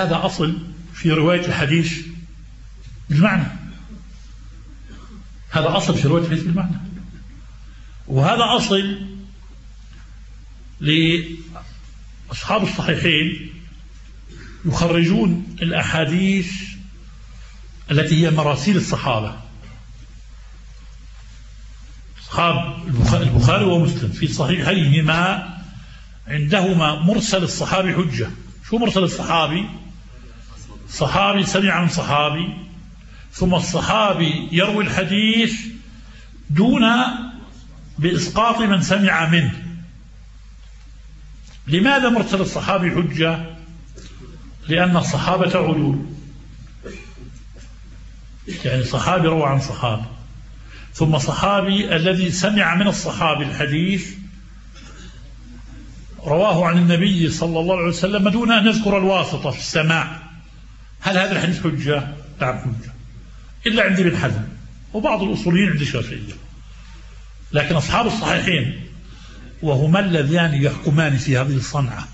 هذا أصل في رواية الحديث بالمعنى، هذا أصل في رواية الحديث بالمعنى، وهذا أصل لأصحاب الصحيحين يخرجون الأحاديث التي هي مراسيل الصحابة. أصحاب البخاري ومسلم في صحيحيهما عندهما مرسل الصحابي حجة. شو مرسل الصحابي؟ صحابي سمع من صحابي، ثم الصحابي يروي الحديث دون بإسقاط من سمع منه. لماذا مرسل الصحابي حجة؟ لأن الصحابة عدول، يعني صحابي روى عن صحابي، ثم صحابي الذي سمع من الصحابي الحديث رواه عن النبي صلى الله عليه وسلم دون أن نذكر الواسطة في السماع. هل هذا الحديث حجة؟ نعم حجة، إلا عند ابن حزم وبعض الأصوليين عند الشافعية. لكن أصحاب الصحيحين وهما اللذان يحكمان في هذه الصنعة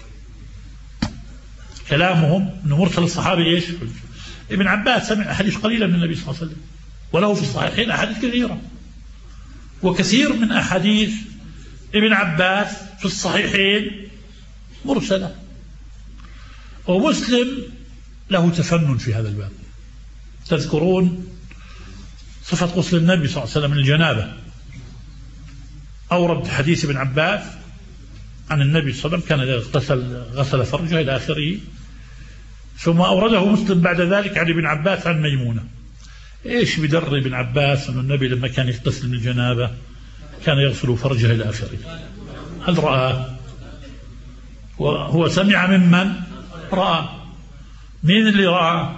كلامهم أن مرسل الصحابي إيش؟ حجة. ابن عباس سمع أحاديث قليلة من النبي صلى الله عليه وسلم، وله في الصحيحين أحاديث كثيرة، وكثير من أحاديث ابن عباس في الصحيحين مرسلة. ومسلم له تفنن في هذا الباب. تذكرون صفة غسل النبي صلى الله عليه وسلم من الجنابة، أورد حديث ابن عباس عن النبي صلى الله عليه وسلم كان غسل فرجه إلى آخره، ثم أورده مسلم بعد ذلك عن ابن عباس عن ميمونة. إيش بدر ابن عباس أن النبي لما كان يغتسل من الجنابة كان يغسل فرجه إلى آخره؟ هل رأى؟ وهو سمع ممن رأى. مين اللي رأى؟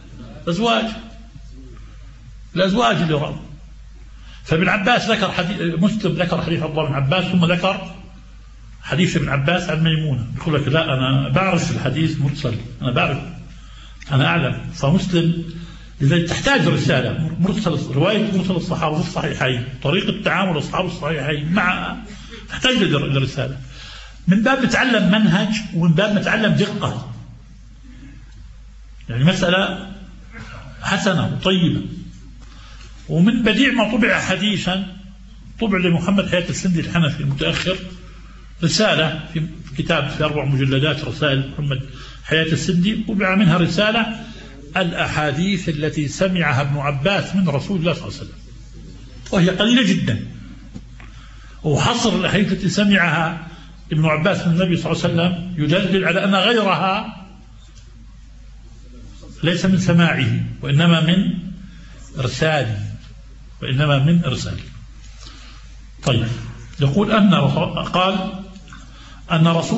الأزواج اللي رأى. فابن عباس ذكر حديث، مسلم ذكر حديث عبد الله بن عباس، ثم ذكر حديث ابن عباس عن ميمونة. يقول لك لا أنا بعرف الحديث مرسل، أنا بعرف، أنا أعلم. فمسلم لذلك تحتاج رسالة مرسل، رواية مرسل الصحابة في الصحيحين، طريقة تعامل أصحاب الصحيحين مع، تحتاج للرسالة من باب نتعلم منهج ومن باب نتعلم دقة. يعني مسألة حسنة وطيبة. ومن بديع ما طبع حديثا، طبع لمحمد حياة السندي الحنفي المتأخر رسالة في كتاب في 4 مجلدات، رسائل محمد حياة السندي، طبع منها رسالة الأحاديث التي سمعها ابن عباس من رسول الله صلى الله عليه وسلم، وهي قليلة جدا. وحصر الأحاديث التي سمعها ابن عباس من النبي صلى الله عليه وسلم يدلل على أن غيرها ليس من سماعه وإنما من إرساله، طيب، يقول قال أن رسول